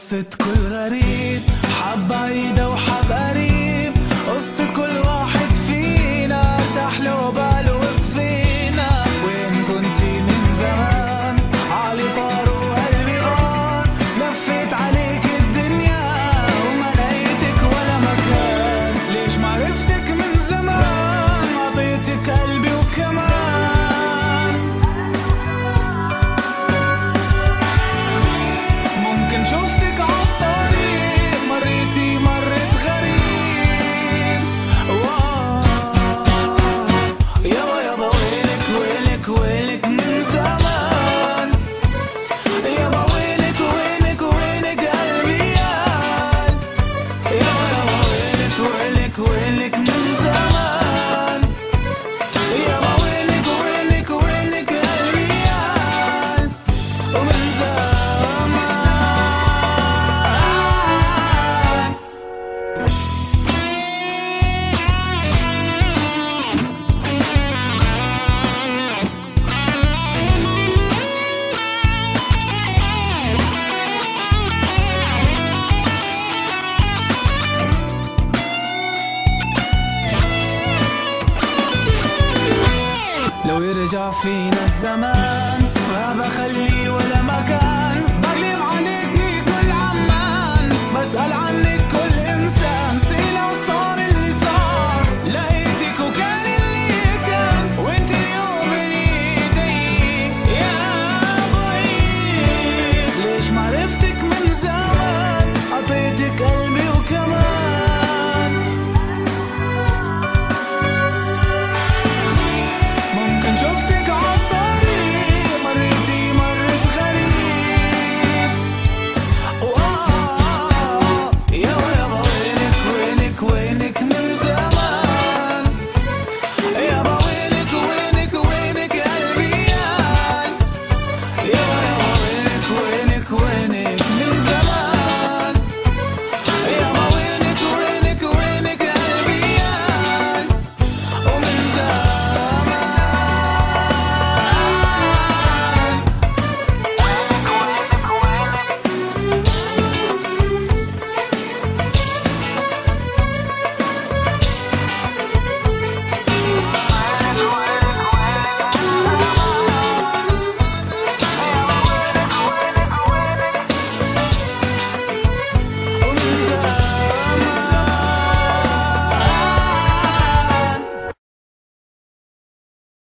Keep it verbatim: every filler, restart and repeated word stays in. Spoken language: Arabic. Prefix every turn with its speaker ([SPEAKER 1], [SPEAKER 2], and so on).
[SPEAKER 1] قصة كل غريب، حب بعيدة وحب قريب، قصة كل واحد فينا ارتاح له باله وصفينا. وين كنتي من زمان؟ عالي طار وقلبي غار، لفيت عليك الدنيا وما لقيتك ولا مكان. ليش ما عرفتك من زمان؟ عطيتك قلبي وكمان ممكن شفتك عالطريق، مريتي مرت غريب. يابا يابا ويلك ويلك ويلك من زمان، يابا ويلك ويلك ويلك قلبي يال. يابا يابا ويلك ويلك ويلك من زمان، يابا ويلك ويلك ويلك قلبي يال. ومن زمان لو يرجع فينا الزمان ما بخلي ولا مكان، بقلب عليكي كل عمان، بسأل عنك